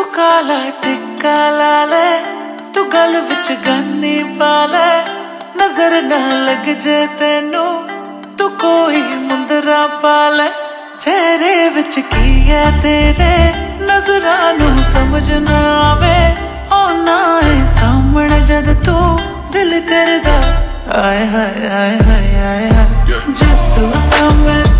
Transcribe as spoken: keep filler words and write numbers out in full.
तू काला टिक्का ला ले, तू गल विच गन्नी पा ले, नजर ना लग जे तेनू तू कोई मुंदरा पा ले। चेहरे विच की है तेरे नजरां नू समझ ना आवे, औना है सामने जद तू दिल करदा आए हाय आए हाय आए हाय। जे तू मैं